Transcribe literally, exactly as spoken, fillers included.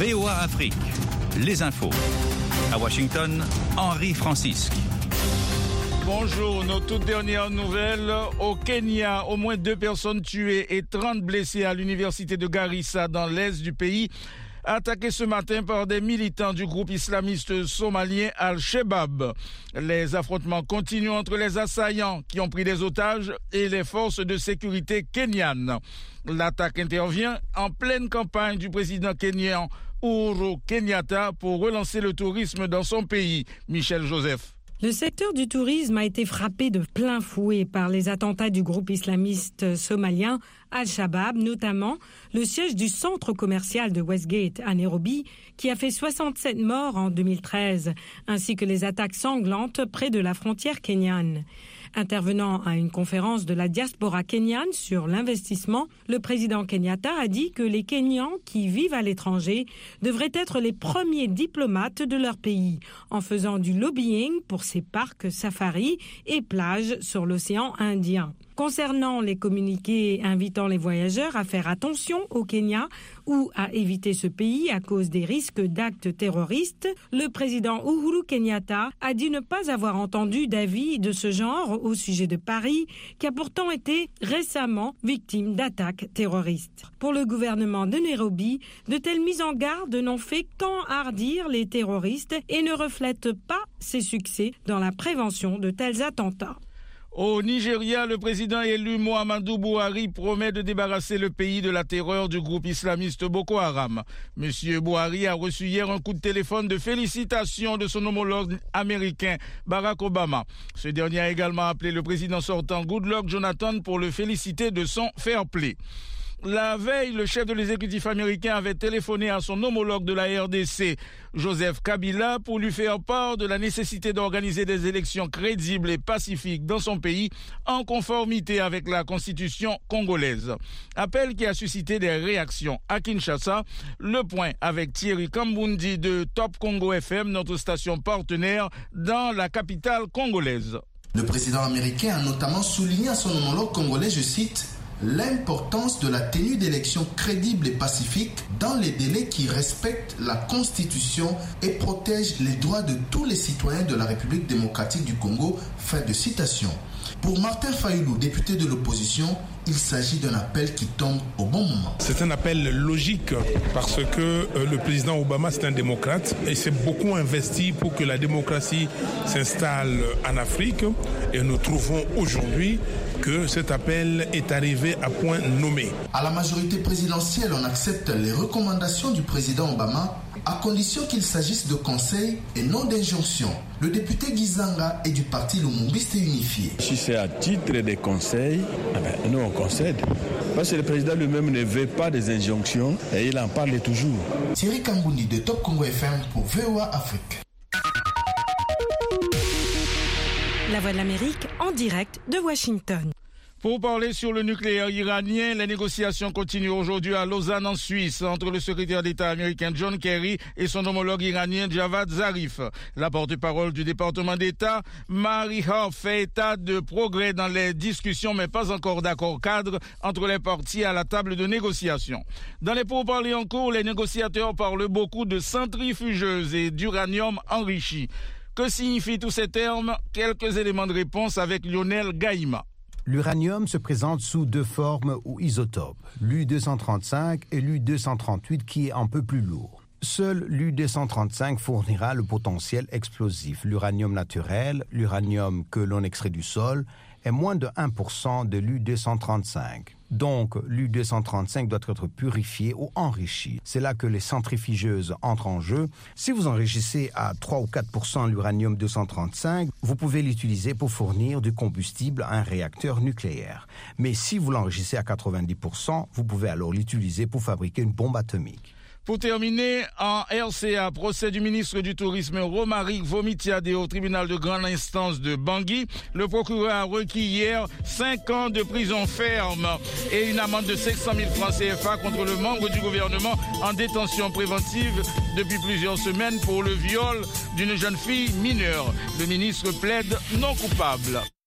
V O A Afrique, les infos. À Washington, Henri Francisque. Bonjour, nos toutes dernières nouvelles. Au Kenya, au moins deux personnes tuées et trente blessées à l'université de Garissa dans l'est du pays, attaquées ce matin par des militants du groupe islamiste somalien Al-Shabaab. Les affrontements continuent entre les assaillants qui ont pris des otages et les forces de sécurité kenyanes. L'attaque intervient en pleine campagne du président kenyan Uhuru Kenyatta pour relancer le tourisme dans son pays. Michel Joseph. Le secteur du tourisme a été frappé de plein fouet par les attentats du groupe islamiste somalien Al-Shabaab, notamment le siège du centre commercial de Westgate à Nairobi, qui a fait soixante-sept morts en deux mille treize, ainsi que les attaques sanglantes près de la frontière kenyane. Intervenant à une conférence de la diaspora kenyane sur l'investissement, le président Kenyatta a dit que les Kenyans qui vivent à l'étranger devraient être les premiers diplomates de leur pays, en faisant du lobbying pour ces parcs safari et plages sur l'océan Indien. Concernant les communiqués invitant les voyageurs à faire attention au Kenya ou à éviter ce pays à cause des risques d'actes terroristes, le président Uhuru Kenyatta a dit ne pas avoir entendu d'avis de ce genre au sujet de Paris, qui a pourtant été récemment victime d'attaques terroristes. Pour le gouvernement de Nairobi, de telles mises en garde n'ont fait qu'enhardir les terroristes et ne reflètent pas ses succès dans la prévention de tels attentats. Au Nigeria, le président élu Muhammadu Buhari promet de débarrasser le pays de la terreur du groupe islamiste Boko Haram. Monsieur Buhari a reçu hier un coup de téléphone de félicitations de son homologue américain Barack Obama. Ce dernier a également appelé le président sortant Goodluck Jonathan pour le féliciter de son fair play. La veille, le chef de l'exécutif américain avait téléphoné à son homologue de la R D C, Joseph Kabila, pour lui faire part de la nécessité d'organiser des élections crédibles et pacifiques dans son pays, en conformité avec la constitution congolaise. Appel qui a suscité des réactions à Kinshasa. Le point avec Thierry Kambundi de Top Congo F M, notre station partenaire dans la capitale congolaise. Le président américain a notamment souligné à son homologue congolais, je cite, l'importance de la tenue d'élections crédibles et pacifiques dans les délais qui respectent la Constitution et protègent les droits de tous les citoyens de la République démocratique du Congo. Fin de citation. Pour Martin Fayulu, député de l'opposition, il s'agit d'un appel qui tombe au bon moment. C'est un appel logique parce que euh, le président Obama, c'est un démocrate et s'est beaucoup investi pour que la démocratie s'installe en Afrique. Et nous trouvons aujourd'hui que cet appel est arrivé à point nommé. À la majorité présidentielle, on accepte les recommandations du président Obama à condition qu'il s'agisse de conseils et non d'injonctions. Le député Gizanga est du parti Lumumbiste Unifié. Si c'est à titre de conseil, eh ben, nous on concède. Parce que le président lui-même ne veut pas des injonctions et il en parle toujours. Thierry Kambundi de Top Congo F M pour V O A Afrique. La Voix de l'Amérique en direct de Washington. Pour parler sur le nucléaire iranien, les négociations continuent aujourd'hui à Lausanne en Suisse entre le secrétaire d'État américain John Kerry et son homologue iranien Javad Zarif. La porte-parole du département d'État, Mary Harf, fait état de progrès dans les discussions mais pas encore d'accord cadre entre les parties à la table de négociation. Dans les pourparlers en cours, les négociateurs parlent beaucoup de centrifugeuses et d'uranium enrichi. Que signifient tous ces termes? Quelques éléments de réponse avec Lionel Gaïma. L'uranium se présente sous deux formes ou isotopes, l'U deux cent trente-cinq et l'U deux cent trente-huit qui est un peu plus lourd. Seul l'U deux cent trente-cinq fournira le potentiel explosif. L'uranium naturel, l'uranium que l'on extrait du sol, est moins de un pour cent de l'U deux cent trente-cinq. Donc, l'U deux cent trente-cinq doit être purifié ou enrichi. C'est là que les centrifugeuses entrent en jeu. Si vous enrichissez à trois ou quatre pour cent l'uranium deux cent trente-cinq, vous pouvez l'utiliser pour fournir du combustible à un réacteur nucléaire. Mais si vous l'enrichissez à quatre-vingt-dix pour cent, vous pouvez alors l'utiliser pour fabriquer une bombe atomique. Pour terminer, en R C A, procès du ministre du Tourisme Romaric Vomitiade au tribunal de grande instance de Bangui, le procureur a requis hier cinq ans de prison ferme et une amende de cinq cent mille francs C F A contre le membre du gouvernement en détention préventive depuis plusieurs semaines pour le viol d'une jeune fille mineure. Le ministre plaide non coupable.